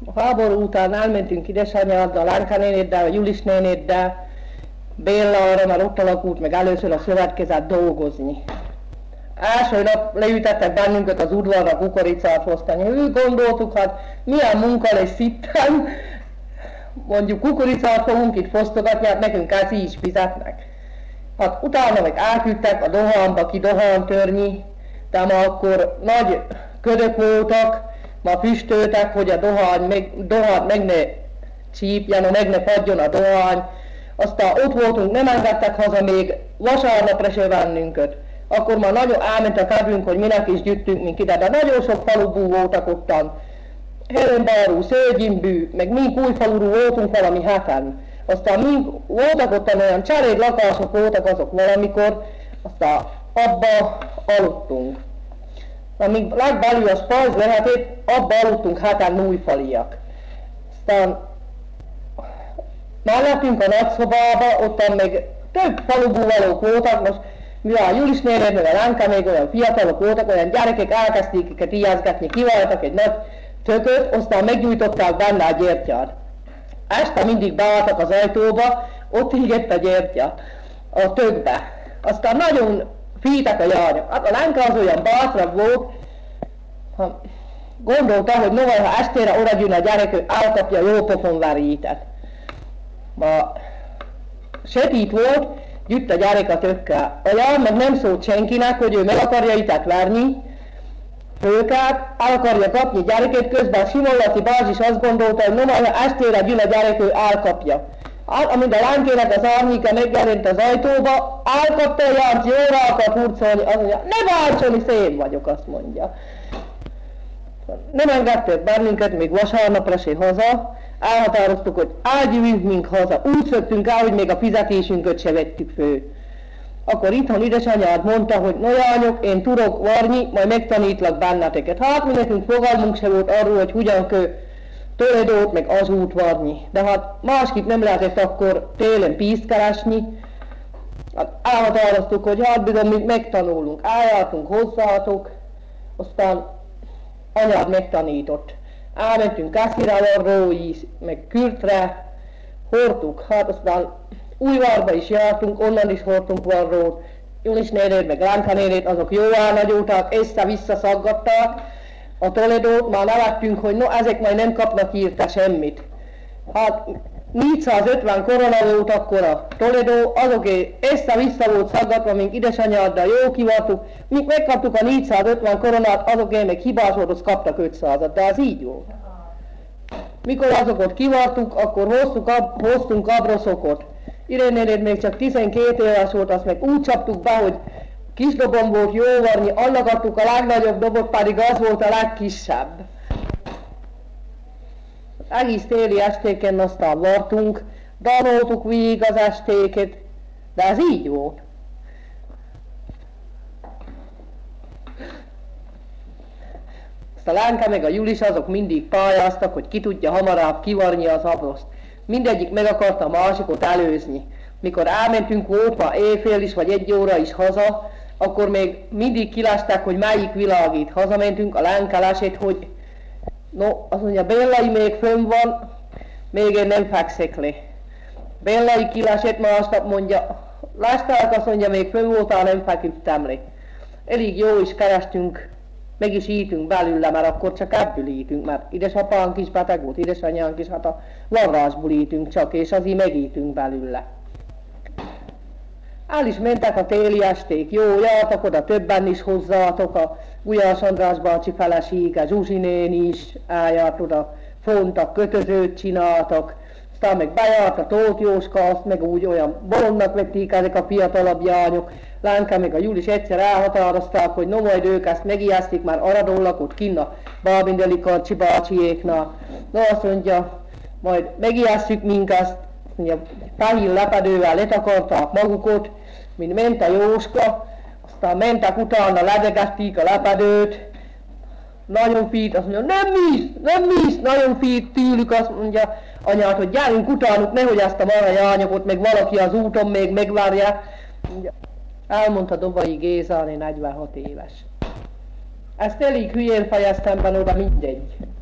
A háború után elmentünk édesanyáddal, Lánka nénéddel, a Julis nénéddel, Bélára, mert ott alakult meg először a szövetkezet dolgozni. Első nap leütettek bennünket az udvarra kukoricát hoztani. Úgy gondoltuk, hát milyen munka lesz itten, mondjuk kukoricát fogunk itt fosztogatni, hát nekünk ezt így fizetnek. Hát utána meg elküldtek a dohánba ki dohántörni, de ma akkor nagy ködök voltak, ma füstöltek, hogy a dohánt meg ne csípjen, meg ne fagyjon a dohány. Aztán ott voltunk, nem engedtek haza még vasárnapra se bennünket. Akkor már nagyon elment a kedvünk, hogy minek is gyűjtünk mink ide, de nagyon sok falubú voltak ottan. Herenbárú, Szőgyimbű, meg mink Újfalurú voltunk valami heten. Aztán mink voltak ottan olyan cseréd lakások voltak azok valamikor, aztán abba aludtunk. Amíg legbelül a spajz lehetett, abba aludtunk heten újfaliak. Aztán mellettünk a nagyszobába, ottan még több falubú valók voltak, most mivel a Julis nénét, meg a Lánka még olyan fiatalok voltak, olyan gyerekek elkezdték őket ijeszgetni, kiváltak egy nagy tököt, aztán meggyújtották benne a gyertyát. Este mindig beálltak az ajtóba, ott égett a gyertya a tökbe. Aztán nagyon fíjtek a járnyok. Hát a Lánka az olyan bátrabb volt, gondolta, hogy noha, ha estére oda gyűn a gyerek, ő elkapja jó pofon verítet. Ma sötét volt, gyűjt a gyerek a tökkel. A jár meg nem szólt senkinek, hogy ő meg akarja itet verni, őket, el akarja kapni a gyereket, közben a Simon bázis azt gondolta, hogy noha, ha estére gyűn a gyerek, ő elkapja. Amint a Lánkének az árnyéka megjelent az ajtóba, elkapta a járt, jóra akar hurcolni, azt mondja, ne váltson, szép vagyok, azt mondja. Nem engedtek bennünket még vasárnapra se haza, elhatároztuk, hogy elgyűjünk mink haza, úgy szöktünk el, hogy még a fizetésünket se vettük fő. Akkor itthon édesanyád mondta, hogy no lányok, én tudok varni, majd megtanítlak benneteket. Hát mi nekünk fogalmunk se volt arról, hogy hogyan kell Toledót meg az út varni. De hát másképp nem lehetett akkor télen pénzt keresni. Hát elhatároztuk, hogy hát bizony mi megtanulunk, eljártunk hozzátok, aztán anyád megtanított. Elmentünk Kászirállarról is, meg Kürtre, hordtuk, hát aztán Újvárba is jártunk, onnan is hordtunk varrót, Julis nénét, meg Lánka nénét, azok jó elnagyolták, össze-vissza szaggatták a Toledót, már nevettünk, hogy no, ezek majd nem kapnak írta semmit. Hát 450 korona volt akkor a Toledó, azok össze-vissza volt szaggatva, mink édesanyáddal jó kivartuk, mink megkaptuk a 450 koronát, azok meg hibás volt, az kaptak 500-at, de ez így volt. Mikor azokat kivartuk, akkor hoztunk abroszokot. Irénénéd még csak 12 éves volt, azt meg úgy csaptuk be, hogy kis dobom volt jó varni, annak adtuk a legnagyobb dobot, pedig az volt a legkisebb. Egész téli estéken aztán vartunk, danoltuk végig az estéket, de ez így volt. Azt a Lánka meg a Julis azok mindig pályáztak, hogy ki tudja hamarabb kivarni az abroszt. Mindegyik meg akarta a másikot előzni. Mikor elmentünk volt ma éjfél is, vagy 1 óra is haza, akkor még mindig kilásták, hogy melyik világít. Hazamentünk, a Lánka lesett, hogy no, azt mondja, Bélai még fönn van, még én nem fekszek le. Bélai kilásett, másnap mondja, lásták, azt mondja, még fönn voltál, nem feküdtem le. Elég jó is kerestünk, meg is ítünk belőle, mert akkor csak ebből ítünk, mert édesapánk is beteg volt, édesanyánk is, hát a varrásból ítünk csak, és azért megítünk belőle. El is mentek a téli esték, jó, jártak oda többen is hozzátok, a Gulyás András bácsi felesége, Zsuzsi néni is eljárt oda, fontak, kötözőt csináltak, aztán meg bejárt a Tóth Jóska, azt meg úgy olyan bolondnak vették ezek a fiatalabb lányok. Lánka meg a Julis egyszer elhatározták, hogy no majd ők ezt megijesztik, már aradóllak ott kinn a Bábindeli Karcsi bácsiéknál. No azt mondja, majd megijesztjük minket, mondja, fehér lepedővel letakarták magukot, mint ment a Jóska, aztán mentek utána, ledegették a lepedőt, nagyon fít, azt mondja, nem mész, nagyon fít tőlük, azt mondja anyát, hogy gyerünk utánuk, nehogy ezt a marha lányokat, meg valaki az úton még megvárja. Elmondta Dobai Géza, 46 éves. Ezt elég hülyén fejeztem benne oda, mindegy.